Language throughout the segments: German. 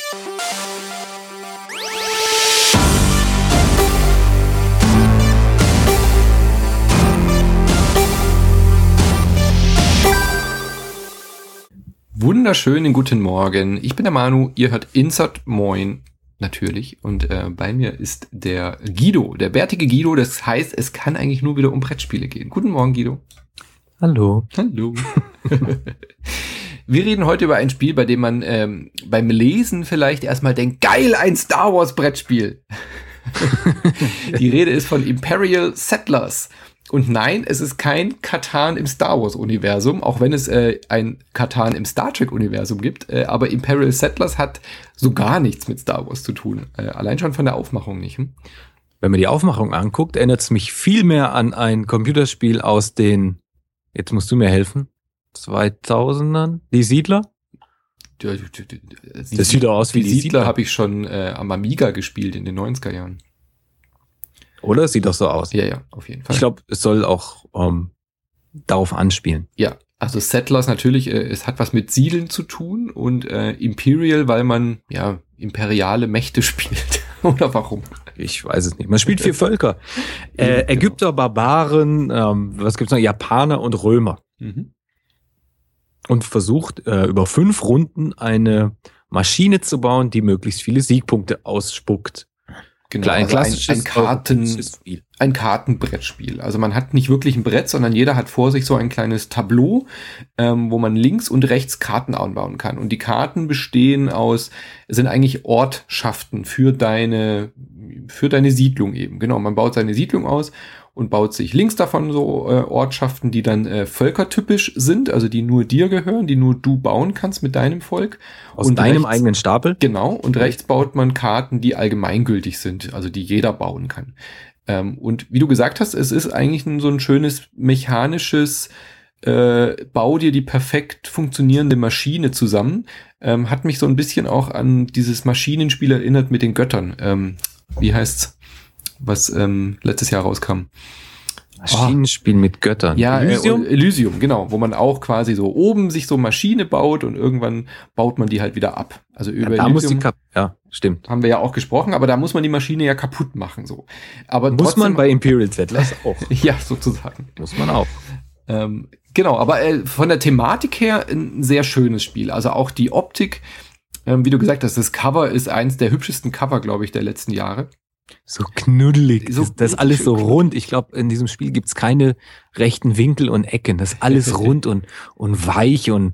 Wunderschönen guten Morgen. Ich bin der Manu, ihr hört Insert Moin natürlich und bei mir ist der Guido, der bärtige Guido. Das heißt, es kann eigentlich nur wieder um Brettspiele gehen. Guten Morgen, Guido. Hallo. Hallo. Wir reden heute über ein Spiel, bei dem man beim Lesen vielleicht erstmal denkt, geil, ein Star Wars Brettspiel. Die Rede ist von Imperial Settlers. Und nein, es ist kein Catan im Star Wars-Universum, auch wenn es ein Catan im Star Trek-Universum gibt. Aber Imperial Settlers hat so gar nichts mit Star Wars zu tun. Allein schon von der Aufmachung nicht. Hm? Wenn man die Aufmachung anguckt, erinnert es mich viel mehr an ein Computerspiel aus den, jetzt musst du mir helfen, 2000ern? Die Siedler? Das sieht doch aus wie die Siedler. Habe ich schon am Amiga gespielt in den 90er Jahren. Oder? Sieht doch so aus. Ja, auf jeden Fall. Ich glaube, es soll auch darauf anspielen. Ja, also Settlers natürlich, es hat was mit Siedeln zu tun und Imperial, weil man ja imperiale Mächte spielt. Oder warum? Ich weiß es nicht. Man spielt 4 Völker. Ägypter, Barbaren, was gibt's noch? Japaner und Römer. Mhm. Und versucht über 5 Runden eine Maschine zu bauen, die möglichst viele Siegpunkte ausspuckt. Genau, ein klassisches ein Kartenbrettspiel. Also man hat nicht wirklich ein Brett, sondern jeder hat vor sich so ein kleines Tableau, wo man links und rechts Karten anbauen kann. Und die Karten sind eigentlich Ortschaften für deine Siedlung eben. Genau, man baut seine Siedlung aus und baut sich links davon so Ortschaften, die dann völkertypisch sind, also die nur dir gehören, die nur du bauen kannst mit deinem Volk. Aus und deinem eigenen Stapel? Genau, und rechts baut man Karten, die allgemeingültig sind, also die jeder bauen kann. Und wie du gesagt hast, es ist eigentlich so ein schönes mechanisches bau dir die perfekt funktionierende Maschine zusammen. Hat mich so ein bisschen auch an dieses Maschinenspiel erinnert mit den Göttern. Wie heißt's? Was letztes Jahr rauskam. Maschinenspiel mit Göttern. Ja, Elysium, genau, wo man auch quasi so oben sich so Maschine baut und irgendwann baut man die halt wieder ab. Also über da Elysium muss ja, stimmt. Haben wir ja auch gesprochen, aber da muss man die Maschine ja kaputt machen. So. Aber muss trotzdem, man bei Imperial Settlers auch. Ja, sozusagen. Muss man auch. Genau, aber von der Thematik her ein sehr schönes Spiel. Also auch die Optik, wie du gesagt hast, das Cover ist eins der hübschesten Cover, glaube ich, der letzten Jahre. So knuddelig. Das ist alles so rund. Ich glaube, in diesem Spiel gibt's keine rechten Winkel und Ecken. Das ist alles rund und weich und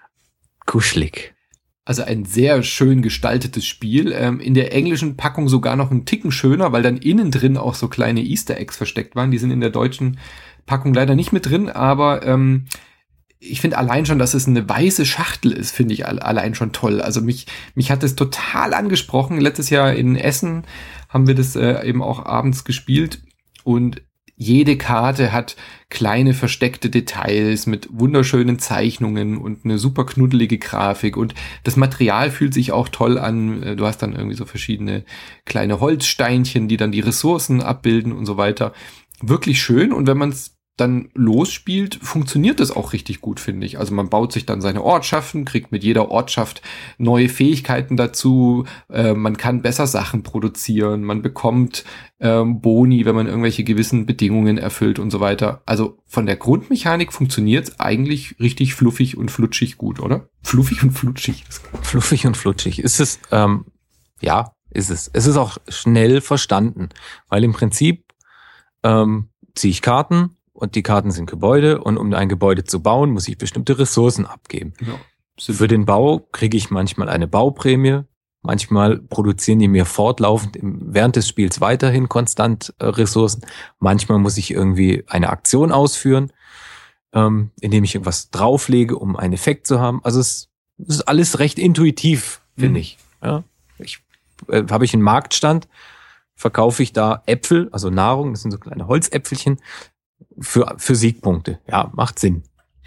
kuschelig. Also ein sehr schön gestaltetes Spiel. In der englischen Packung sogar noch einen Ticken schöner, weil dann innen drin auch so kleine Easter Eggs versteckt waren. Die sind in der deutschen Packung leider nicht mit drin, aber ich finde allein schon, dass es eine weiße Schachtel ist, finde ich allein schon toll. Also mich hat es total angesprochen. Letztes Jahr in Essen haben wir das eben auch abends gespielt und jede Karte hat kleine versteckte Details mit wunderschönen Zeichnungen und eine super knuddelige Grafik und das Material fühlt sich auch toll an. Du hast dann irgendwie so verschiedene kleine Holzsteinchen, die dann die Ressourcen abbilden und so weiter. Wirklich schön und wenn man es dann losspielt, funktioniert das auch richtig gut, finde ich. Also man baut sich dann seine Ortschaften, kriegt mit jeder Ortschaft neue Fähigkeiten dazu, man kann besser Sachen produzieren, man bekommt Boni, wenn man irgendwelche gewissen Bedingungen erfüllt und so weiter. Also von der Grundmechanik funktioniert es eigentlich richtig fluffig und flutschig gut, oder? Fluffig und flutschig. Fluffig und flutschig. Ist es, ja, ist es. Es ist auch schnell verstanden, weil im Prinzip ziehe ich Karten, und die Karten sind Gebäude und um ein Gebäude zu bauen, muss ich bestimmte Ressourcen abgeben. Ja. Für den Bau kriege ich manchmal eine Bauprämie, manchmal produzieren die mir fortlaufend während des Spiels weiterhin konstant Ressourcen, manchmal muss ich irgendwie eine Aktion ausführen, indem ich irgendwas drauflege, um einen Effekt zu haben. Also es ist alles recht intuitiv, finde ich. Ja, habe ich einen Marktstand, verkaufe ich da Äpfel, also Nahrung, das sind so kleine Holzäpfelchen, für Siegpunkte. Ja, macht Sinn.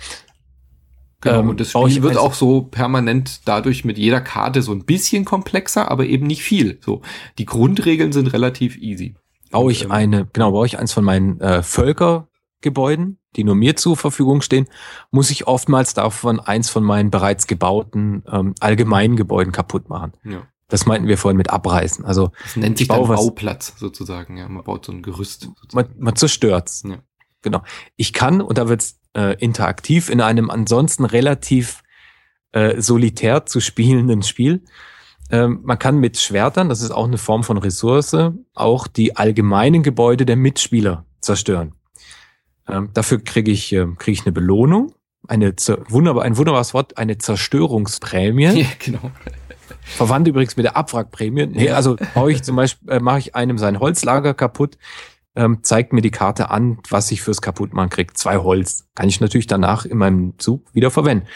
Genau, und das Spiel wird auch so permanent dadurch mit jeder Karte so ein bisschen komplexer, aber eben nicht viel. So, die Grundregeln sind relativ easy. Baue ich eins von meinen Völkergebäuden, die nur mir zur Verfügung stehen, muss ich oftmals davon eins von meinen bereits gebauten allgemeinen Gebäuden kaputt machen. Ja. Das meinten wir vorhin mit abreißen. Also das nennt sich dann Bauplatz sozusagen. Ja, man baut so ein Gerüst. Man zerstört's. Ja. Genau. Ich kann, und da wird's interaktiv, in einem ansonsten relativ solitär zu spielenden Spiel. Man kann mit Schwertern, das ist auch eine Form von Ressource, auch die allgemeinen Gebäude der Mitspieler zerstören. Dafür kriege ich eine Belohnung, ein wunderbares Wort, eine Zerstörungsprämie. Ja, genau. Verwandt übrigens mit der Abwrackprämie. Nee, also mache ich einem sein Holzlager kaputt, zeigt mir die Karte an, was ich fürs Kaputtmachen kriege. 2 Holz. Kann ich natürlich danach in meinem Zug wieder verwenden.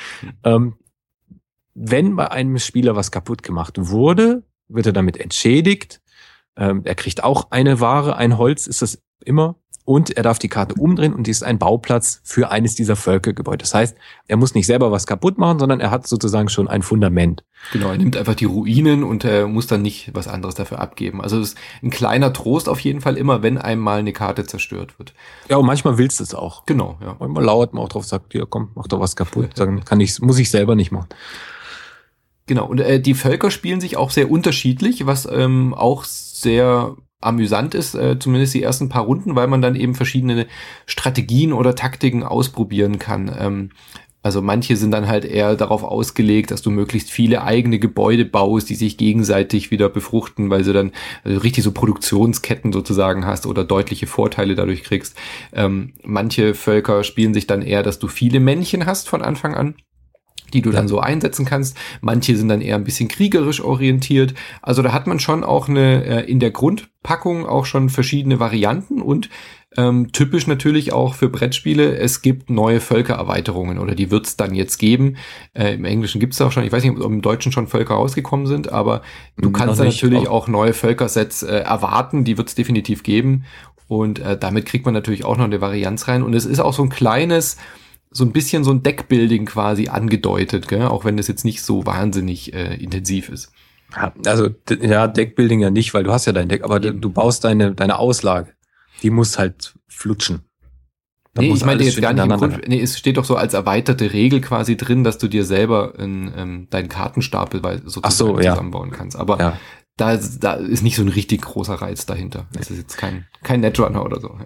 Wenn bei einem Spieler was kaputt gemacht wurde, wird er damit entschädigt. Er kriegt auch eine Ware, ein Holz ist das immer. Und er darf die Karte umdrehen und die ist ein Bauplatz für eines dieser Völkergebäude. Das heißt, er muss nicht selber was kaputt machen, sondern er hat sozusagen schon ein Fundament. Genau, er nimmt einfach die Ruinen und muss dann nicht was anderes dafür abgeben. Also das ist ein kleiner Trost auf jeden Fall immer, wenn einmal eine Karte zerstört wird. Ja, und manchmal willst du es auch. Genau, ja. Manchmal lauert man auch drauf, sagt, ja komm, mach doch was kaputt. Dann muss ich selber nicht machen. Genau, und die Völker spielen sich auch sehr unterschiedlich, was auch sehr amüsant ist, zumindest die ersten paar Runden, weil man dann eben verschiedene Strategien oder Taktiken ausprobieren kann. Also manche sind dann halt eher darauf ausgelegt, dass du möglichst viele eigene Gebäude baust, die sich gegenseitig wieder befruchten, weil du dann richtig so Produktionsketten sozusagen hast oder deutliche Vorteile dadurch kriegst. Manche Völker spielen sich dann eher, dass du viele Männchen hast von Anfang an, die du dann so einsetzen kannst. Manche sind dann eher ein bisschen kriegerisch orientiert. Also da hat man schon auch in der Grundpackung auch schon verschiedene Varianten und typisch natürlich auch für Brettspiele, es gibt neue Völkererweiterungen oder die wird es dann jetzt geben. Im Englischen gibt es auch schon, ich weiß nicht, ob im Deutschen schon Völker rausgekommen sind, aber du kannst dann natürlich auch neue Völkersets erwarten, die wird es definitiv geben und damit kriegt man natürlich auch noch eine Varianz rein und es ist auch so ein bisschen so ein Deckbuilding quasi angedeutet, gell? Auch wenn das jetzt nicht so wahnsinnig intensiv ist. Also Deckbuilding ja nicht, weil du hast ja dein Deck, aber du baust deine Auslage. Die muss halt flutschen. Nee, ich meine jetzt gar nicht im Grund, es steht doch so als erweiterte Regel quasi drin, dass du dir selber deinen Kartenstapel sozusagen zusammenbauen kannst. Aber da ist nicht so ein richtig großer Reiz dahinter. Das ist jetzt kein Netrunner oder so.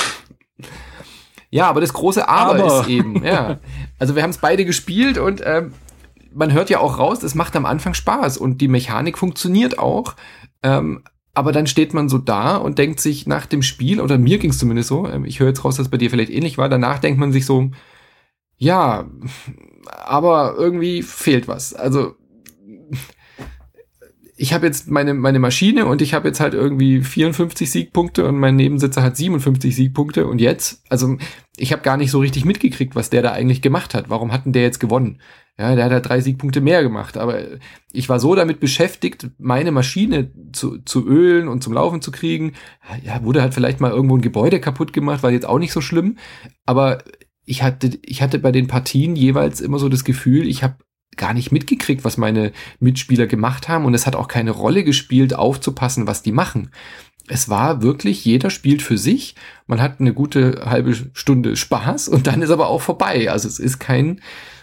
Ja, aber das große Aber ist eben, also wir haben es beide gespielt und man hört ja auch raus, es macht am Anfang Spaß und die Mechanik funktioniert auch, aber dann steht man so da und denkt sich nach dem Spiel, oder mir ging es zumindest so, ich höre jetzt raus, dass es bei dir vielleicht ähnlich war, danach denkt man sich so, ja, aber irgendwie fehlt was. Also ich habe jetzt meine Maschine und ich habe jetzt halt irgendwie 54 Siegpunkte und mein Nebensitzer hat 57 Siegpunkte und jetzt, also ich habe gar nicht so richtig mitgekriegt, was der da eigentlich gemacht hat. Warum hat denn der jetzt gewonnen? Ja, der hat halt 3 Siegpunkte mehr gemacht, aber ich war so damit beschäftigt, meine Maschine zu ölen und zum Laufen zu kriegen. Ja, wurde halt vielleicht mal irgendwo ein Gebäude kaputt gemacht, war jetzt auch nicht so schlimm, aber ich hatte bei den Partien jeweils immer so das Gefühl, ich habe gar nicht mitgekriegt, was meine Mitspieler gemacht haben und es hat auch keine Rolle gespielt, aufzupassen, was die machen. Es war wirklich, jeder spielt für sich, man hat eine gute halbe Stunde Spaß und dann ist aber auch vorbei. Also es ist kein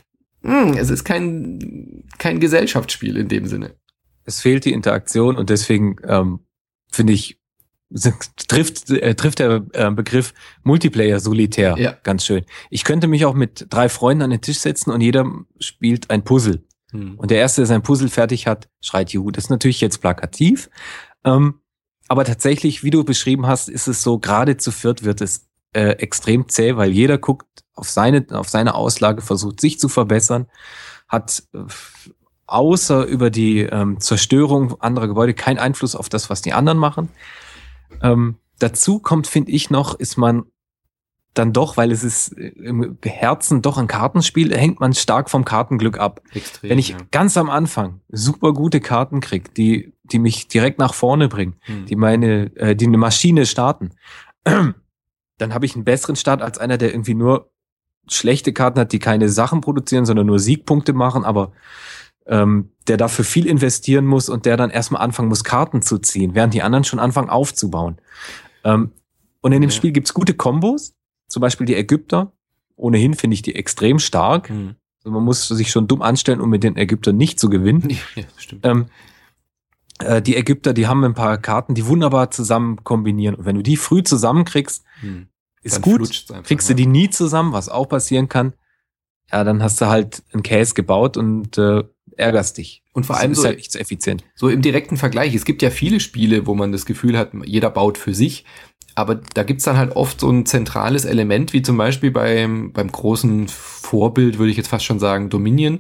Gesellschaftsspiel in dem Sinne. Es fehlt die Interaktion und deswegen finde ich, trifft der Begriff Multiplayer solitär ganz schön. Ich könnte mich auch mit 3 Freunden an den Tisch setzen und jeder spielt ein Puzzle. Und der Erste, der sein Puzzle fertig hat, schreit Juhu. Das ist natürlich jetzt plakativ. Aber tatsächlich, wie du beschrieben hast, ist es so, gerade zu viert wird es extrem zäh, weil jeder guckt auf seine Auslage, versucht sich zu verbessern, hat außer über die Zerstörung anderer Gebäude keinen Einfluss auf das, was die anderen machen. Dazu kommt, finde ich noch, ist man dann doch, weil es ist im Herzen doch ein Kartenspiel, hängt man stark vom Kartenglück ab. Extrem, wenn ich ganz am Anfang super gute Karten kriege, die mich direkt nach vorne bringen, die eine Maschine starten, dann habe ich einen besseren Start als einer, der irgendwie nur schlechte Karten hat, die keine Sachen produzieren, sondern nur Siegpunkte machen, aber der dafür viel investieren muss und der dann erstmal anfangen muss, Karten zu ziehen, während die anderen schon anfangen aufzubauen. Und in dem Spiel gibt's gute Kombos, zum Beispiel die Ägypter. Ohnehin finde ich die extrem stark. Also man muss sich schon dumm anstellen, um mit den Ägyptern nicht zu gewinnen. Ja, stimmt. Die Ägypter, die haben ein paar Karten, die wunderbar zusammen kombinieren. Und wenn du die früh zusammenkriegst, ist gut. Kriegst du die nie zusammen, was auch passieren kann, ja, dann hast du halt einen Käse gebaut und ärgerst dich. Und vor allem ist so, halt nicht so effizient. So im direkten Vergleich. Es gibt ja viele Spiele, wo man das Gefühl hat, jeder baut für sich. Aber da gibt's dann halt oft so ein zentrales Element, wie zum Beispiel beim großen Vorbild, würde ich jetzt fast schon sagen, Dominion,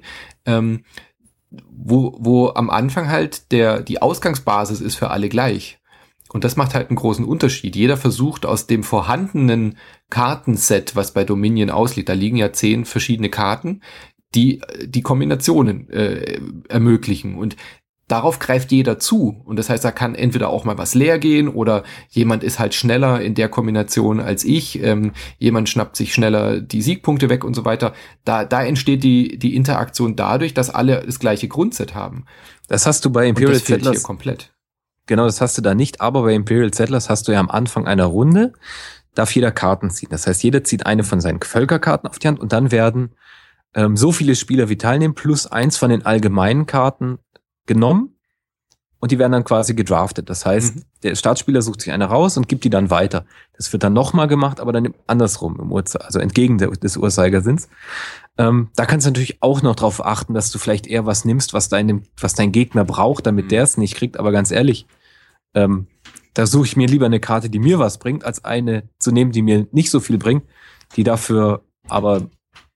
wo am Anfang halt die Ausgangsbasis ist für alle gleich. Und das macht halt einen großen Unterschied. Jeder versucht aus dem vorhandenen Kartenset, was bei Dominion ausliegt, da liegen ja 10 verschiedene Karten, die Kombinationen ermöglichen. Und darauf greift jeder zu. Und das heißt, da kann entweder auch mal was leer gehen oder jemand ist halt schneller in der Kombination als ich. Jemand schnappt sich schneller die Siegpunkte weg und so weiter. Da entsteht die Interaktion dadurch, dass alle das gleiche Grundset haben. Das hast du bei Imperial Settlers hier komplett. Genau, das hast du da nicht. Aber bei Imperial Settlers hast du ja am Anfang einer Runde, darf jeder Karten ziehen. Das heißt, jeder zieht eine von seinen Völkerkarten auf die Hand und dann werden so viele Spieler wie teilnehmen, plus 1 von den allgemeinen Karten genommen und die werden dann quasi gedraftet. Das heißt, der Startspieler sucht sich eine raus und gibt die dann weiter. Das wird dann nochmal gemacht, aber dann andersrum, also entgegen des Uhrzeigersinns. Da kannst du natürlich auch noch drauf achten, dass du vielleicht eher was nimmst, was dein Gegner braucht, damit der es nicht kriegt. Aber ganz ehrlich, da suche ich mir lieber eine Karte, die mir was bringt, als eine zu nehmen, die mir nicht so viel bringt, die dafür aber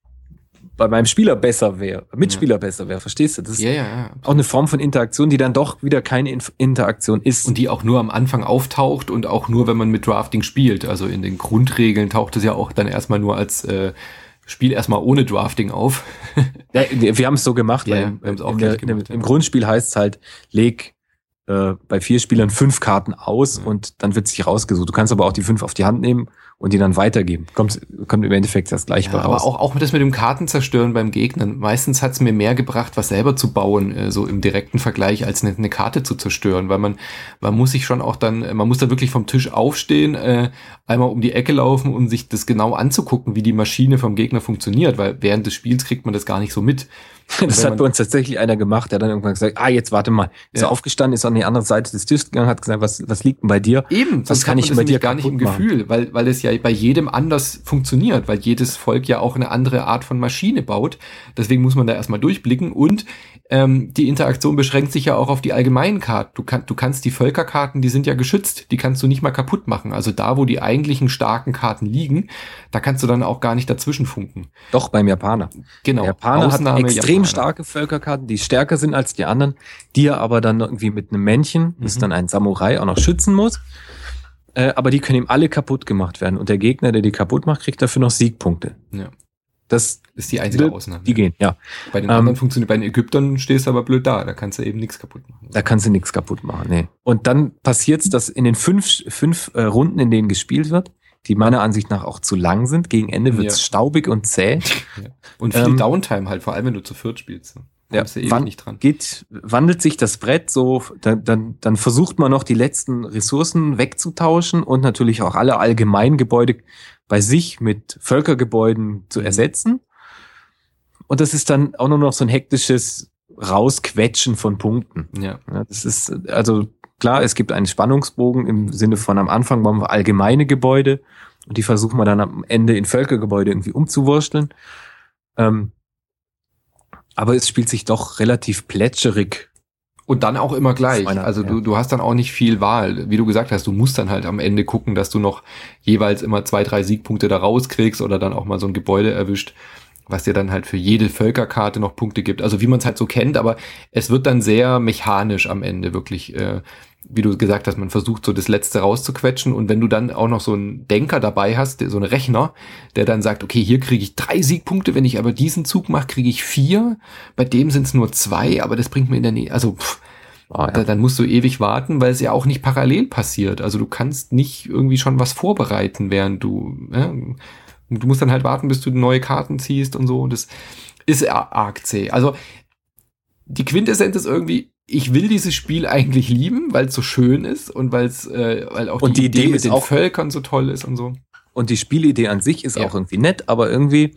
bei meinem Spieler besser wäre, Mitspieler besser wäre, verstehst du? Das ist auch eine Form von Interaktion, die dann doch wieder keine Interaktion ist. Und die auch nur am Anfang auftaucht und auch nur, wenn man mit Drafting spielt. Also in den Grundregeln taucht es ja auch dann erstmal nur als Spiel erstmal ohne Drafting auf. Ja, wir haben es so gemacht, weil im Grundspiel heißt es halt, leg bei 4 Spielern 5 Karten aus und dann wird sich rausgesucht. Du kannst aber auch die 5 auf die Hand nehmen und die dann weitergeben. Kommt im Endeffekt das gleiche raus. Aber auch das mit dem Kartenzerstören beim Gegner. Meistens hat es mir mehr gebracht, was selber zu bauen, so im direkten Vergleich, als eine Karte zu zerstören. Weil man muss sich schon auch man muss da wirklich vom Tisch aufstehen, einmal um die Ecke laufen, um sich das genau anzugucken, wie die Maschine vom Gegner funktioniert. Weil während des Spiels kriegt man das gar nicht so mit. Das hat bei uns tatsächlich einer gemacht, der dann irgendwann gesagt, jetzt warte mal. Ist er aufgestanden, ist an die andere Seite des Tisches gegangen, hat gesagt, was liegt denn bei dir? Eben, was kann ich bei dir gar nicht im Gefühl, weil es ja bei jedem anders funktioniert, weil jedes Volk ja auch eine andere Art von Maschine baut. Deswegen muss man da erstmal durchblicken und die Interaktion beschränkt sich ja auch auf die allgemeinen Karten. Du kannst die Völkerkarten, die sind ja geschützt, die kannst du nicht mal kaputt machen. Also da, wo die eigentlichen starken Karten liegen, da kannst du dann auch gar nicht dazwischen funken. Doch, beim Japaner. Genau. Der Japaner hat extrem starke Völkerkarten, die stärker sind als die anderen, die er aber dann irgendwie mit einem Männchen, das ist dann ein Samurai, auch noch schützen muss. Aber die können ihm alle kaputt gemacht werden. Und der Gegner, der die kaputt macht, kriegt dafür noch Siegpunkte. Ja. Das ist die einzige Ausnahme. Die gehen, ja. Bei den anderen funktioniert, bei den Ägyptern stehst du aber blöd da kannst du eben nichts kaputt machen. Da kannst du nichts kaputt machen, nee. Und dann passiert's, dass in den fünf Runden, in denen gespielt wird, die meiner Ansicht nach auch zu lang sind, gegen Ende wird's staubig und zäh. Ja. Und viel Downtime halt, vor allem wenn du zu viert spielst. Kommst du ewig nicht dran. Wandelt sich das Brett so, dann versucht man noch die letzten Ressourcen wegzutauschen und natürlich auch alle Allgemeingebäude bei sich mit Völkergebäuden zu ersetzen. Und das ist dann auch nur noch so ein hektisches Rausquetschen von Punkten. Ja. Das ist, also klar, es gibt einen Spannungsbogen im Sinne von am Anfang bauen wir allgemeine Gebäude und die versuchen wir dann am Ende in Völkergebäude irgendwie umzuwursteln. Aber es spielt sich doch relativ plätscherig. Und dann auch immer gleich. Also du hast dann auch nicht viel Wahl. Wie du gesagt hast, du musst dann halt am Ende gucken, dass du noch jeweils immer 2, 3 Siegpunkte da rauskriegst oder dann auch mal so ein Gebäude erwischt, was dir dann halt für jede Völkerkarte noch Punkte gibt. Also wie man es halt so kennt, aber es wird dann sehr mechanisch am Ende wirklich, wie du gesagt hast, man versucht so das Letzte rauszuquetschen und wenn du dann auch noch so einen Denker dabei hast, so einen Rechner, der dann sagt, okay, hier kriege ich 3 Siegpunkte, wenn ich aber diesen Zug mache, kriege ich 4, bei dem sind es nur 2, aber das bringt mir in der Nähe, also dann musst du ewig warten, weil es ja auch nicht parallel passiert. Also du kannst nicht irgendwie schon was vorbereiten, während du musst dann halt warten, bis du neue Karten ziehst und so. Und das ist arg zäh. Also die Quintessenz ist irgendwie, ich will dieses Spiel eigentlich lieben, weil es so schön ist und weil auch und die Idee mit den Völkern so toll ist und so. Und die Spielidee an sich ist auch irgendwie nett, aber irgendwie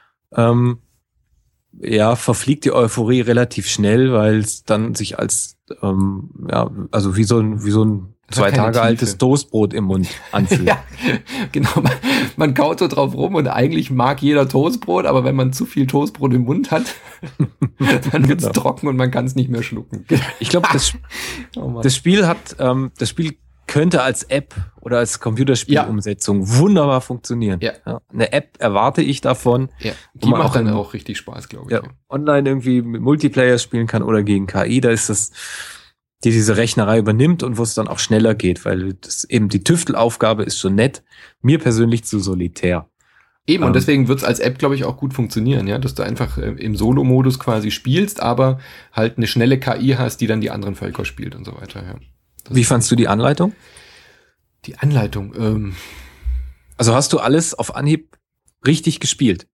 verfliegt die Euphorie relativ schnell, weil es dann sich als also wie so ein 2 Tage altes Toastbrot im Mund anfühlt. Ja, genau. Man kaut so drauf rum und eigentlich mag jeder Toastbrot, aber wenn man zu viel Toastbrot im Mund hat, dann wird's trocken und man kann es nicht mehr schlucken. Ich glaube, das Spiel könnte als App oder als Computerspielumsetzung wunderbar funktionieren. Ja. Ja, eine App erwarte ich davon. Ja, die macht dann auch richtig Spaß, glaube ich. Ja, online irgendwie mit Multiplayer spielen kann oder gegen KI, da ist das, die diese Rechnerei übernimmt und wo es dann auch schneller geht, weil das eben die Tüftelaufgabe ist schon nett, mir persönlich zu solitär. Eben, und deswegen wird's als App, glaube ich, auch gut funktionieren, ja, dass du einfach im Solo-Modus quasi spielst, aber halt eine schnelle KI hast, die dann die anderen Völker spielt und so weiter, ja. Wie fandst du die Anleitung? Die Anleitung, Also hast du alles auf Anhieb richtig gespielt?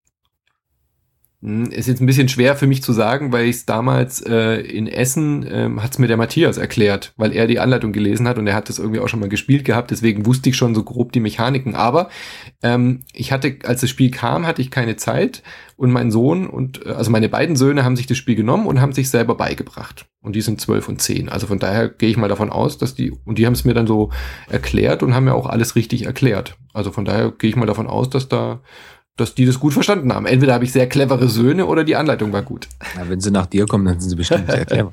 Ist jetzt ein bisschen schwer für mich zu sagen, weil ich es damals in Essen hat's mir der Matthias erklärt, weil er die Anleitung gelesen hat und er hat das irgendwie auch schon mal gespielt gehabt, deswegen wusste ich schon so grob die Mechaniken. Aber ich hatte, als das Spiel kam, hatte ich keine Zeit und mein Sohn also meine beiden Söhne haben sich das Spiel genommen und haben sich selber beigebracht. Und die sind 12 und 10. Also von daher gehe ich mal davon aus, dass die haben es mir dann so erklärt und haben mir auch alles richtig erklärt. Also von daher gehe ich mal davon aus, dass die das gut verstanden haben. Entweder habe ich sehr clevere Söhne oder die Anleitung war gut. Ja, wenn sie nach dir kommen, dann sind sie bestimmt sehr clever.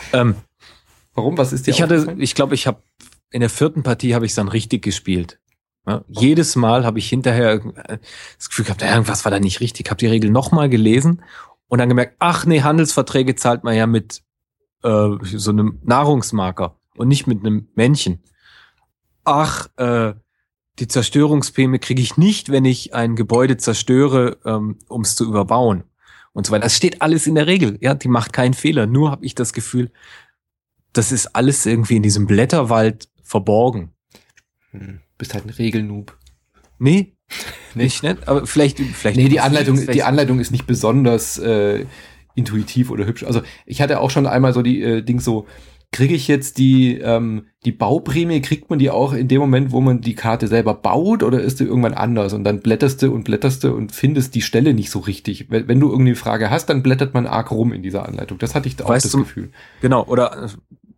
Warum? Was ist dir ich glaube, ich habe in der 4. Partie habe ich es dann richtig gespielt. Ja, jedes Mal habe ich hinterher das Gefühl gehabt, irgendwas war da nicht richtig. Habe die Regel nochmal gelesen und dann gemerkt, ach nee, Handelsverträge zahlt man ja mit so einem Nahrungsmarker und nicht mit einem Männchen. Ach, die Zerstörungsprämie kriege ich nicht, wenn ich ein Gebäude zerstöre, um es zu überbauen und so weiter. Das steht alles in der Regel. Ja, die macht keinen Fehler. Nur habe ich das Gefühl, das ist alles irgendwie in diesem Blätterwald verborgen. Bist halt ein Regelnoob. Nee, nicht. Aber vielleicht. Nee, die Anleitung ist nicht besonders intuitiv oder hübsch. Also ich hatte auch schon einmal so die Ding so, kriege ich jetzt die Bauprämie, kriegt man die auch in dem Moment, wo man die Karte selber baut oder ist die irgendwann anders? Und dann blätterst du und findest die Stelle nicht so richtig. Wenn du irgendwie eine Frage hast, dann blättert man arg rum in dieser Anleitung. Das hatte ich auch das Gefühl. Genau, oder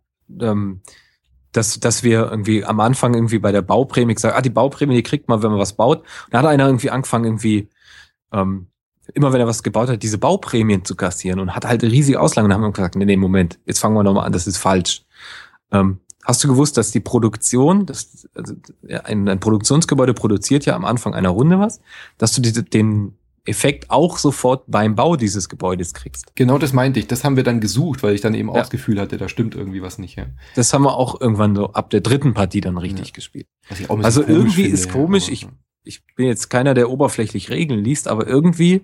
dass wir irgendwie am Anfang irgendwie bei der Bauprämie gesagt, die Bauprämie, die kriegt man, wenn man was baut. Und da hat einer irgendwie angefangen, irgendwie immer wenn er was gebaut hat, diese Bauprämien zu kassieren und hat halt eine riesige Auslagen. Und dann haben wir gesagt, nee, Moment, jetzt fangen wir nochmal an, das ist falsch. Hast du gewusst, dass die Produktion, ein Produktionsgebäude produziert ja am Anfang einer Runde was, dass du den Effekt auch sofort beim Bau dieses Gebäudes kriegst? Genau, das meinte ich. Das haben wir dann gesucht, weil ich dann eben auch das Gefühl hatte, da stimmt irgendwie was nicht. Ja. Das haben wir auch irgendwann so ab der 3. Partie dann richtig gespielt. Also irgendwie ist komisch, ich bin jetzt keiner, der oberflächlich Regeln liest, aber irgendwie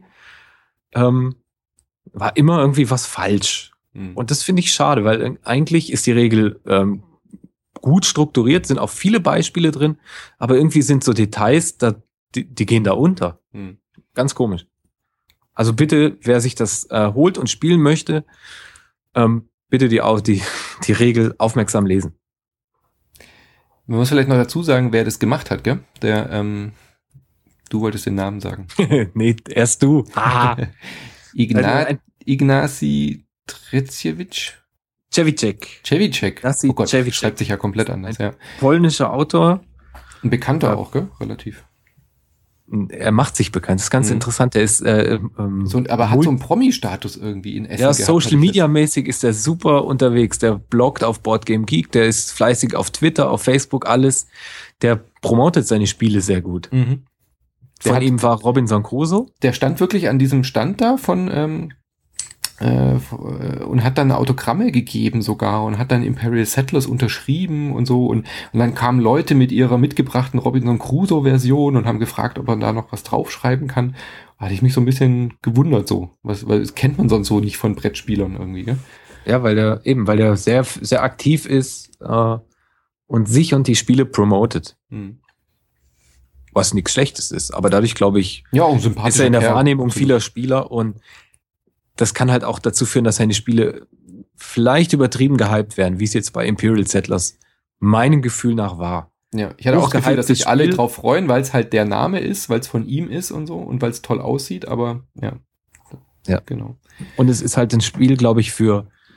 war immer irgendwie was falsch. Und das finde ich schade, weil eigentlich ist die Regel gut strukturiert, sind auch viele Beispiele drin, aber irgendwie sind so Details, die gehen da unter. Ganz komisch. Also bitte, wer sich das holt und spielen möchte, bitte die Regel aufmerksam lesen. Man muss vielleicht noch dazu sagen, wer das gemacht hat, gell? Du wolltest den Namen sagen. Nee, erst du. Ignacy Trzewiczek. Cevicek. Oh Gott, Cevicek. Schreibt sich ja komplett anders, ja. Polnischer Autor. Ein Bekannter auch, gell? Relativ. Er macht sich bekannt. Das ist ganz interessant. Der ist aber hat so einen Promi-Status irgendwie in Essen. Ja, Social-Media-mäßig ist der super unterwegs. Der bloggt auf Boardgame Geek, der ist fleißig auf Twitter, auf Facebook, alles. Der promotet seine Spiele sehr gut. Von ihm war Robinson Crusoe. Der stand wirklich an diesem Stand da und hat dann Autogramme gegeben sogar und hat dann Imperial Settlers unterschrieben und so und dann kamen Leute mit ihrer mitgebrachten Robinson Crusoe Version und haben gefragt, ob man da noch was draufschreiben kann. Da hatte ich mich so ein bisschen gewundert so, weil das kennt man sonst so nicht von Brettspielern irgendwie, gell? Ja, weil der sehr, sehr aktiv ist und sich und die Spiele promotet. Was nichts Schlechtes ist, aber dadurch, glaube ich, ist er in der Wahrnehmung vieler Spieler und das kann halt auch dazu führen, dass seine Spiele vielleicht übertrieben gehypt werden, wie es jetzt bei Imperial Settlers meinem Gefühl nach war. Ja, ich hatte auch das Gefühl, dass sich alle drauf freuen, weil es halt der Name ist, weil es von ihm ist und so und weil es toll aussieht, aber ja, genau. Und es ist halt ein Spiel, glaube ich, für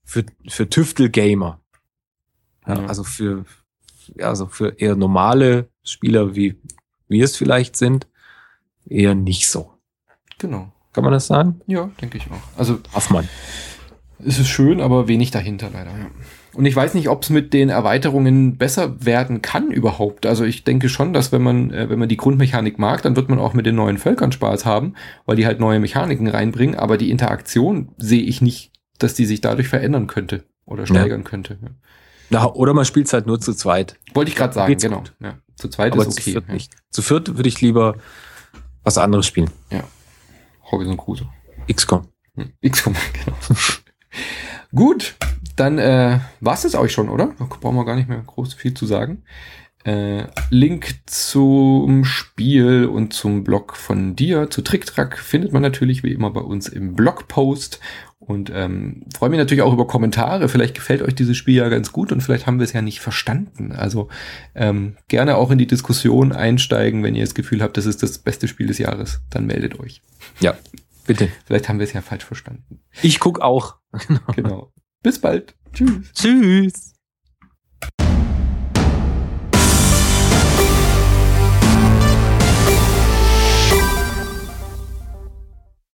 für Tüftel-Gamer. Ja, Ja. also für eher normale Spieler, wie wir es vielleicht sind, eher nicht so. Genau. Kann man das sagen? Ja, denke ich auch. Also Darf man. es ist schön, aber wenig dahinter leider. Ja. Und ich weiß nicht, ob es mit den Erweiterungen besser werden kann überhaupt. Also ich denke schon, dass wenn man die Grundmechanik mag, dann wird man auch mit den neuen Völkern Spaß haben, weil die halt neue Mechaniken reinbringen. Aber die Interaktion sehe ich nicht, dass die sich dadurch verändern könnte oder steigern könnte. Ja. Na, oder man spielt es halt nur zu zweit. Wollte ich gerade sagen, Geht's genau. gut. Ja. Zu zweit Aber ist zu okay. viert nicht. Zu viert würde ich lieber was anderes spielen. Ja. Robinson Crusoe. XCOM. XCOM, genau. Gut, dann war's es euch schon, oder? Da brauchen wir gar nicht mehr groß viel zu sagen. Link zum Spiel und zum Blog von dir, zu TrickTrack, findet man natürlich wie immer bei uns im Blogpost. Und freue mich natürlich auch über Kommentare. Vielleicht gefällt euch dieses Spiel ja ganz gut und vielleicht haben wir es ja nicht verstanden. Also gerne auch in die Diskussion einsteigen, wenn ihr das Gefühl habt, das ist das beste Spiel des Jahres. Dann meldet euch. Ja, bitte. Vielleicht haben wir es ja falsch verstanden. Ich guck auch. Genau. Bis bald. Tschüss. Tschüss.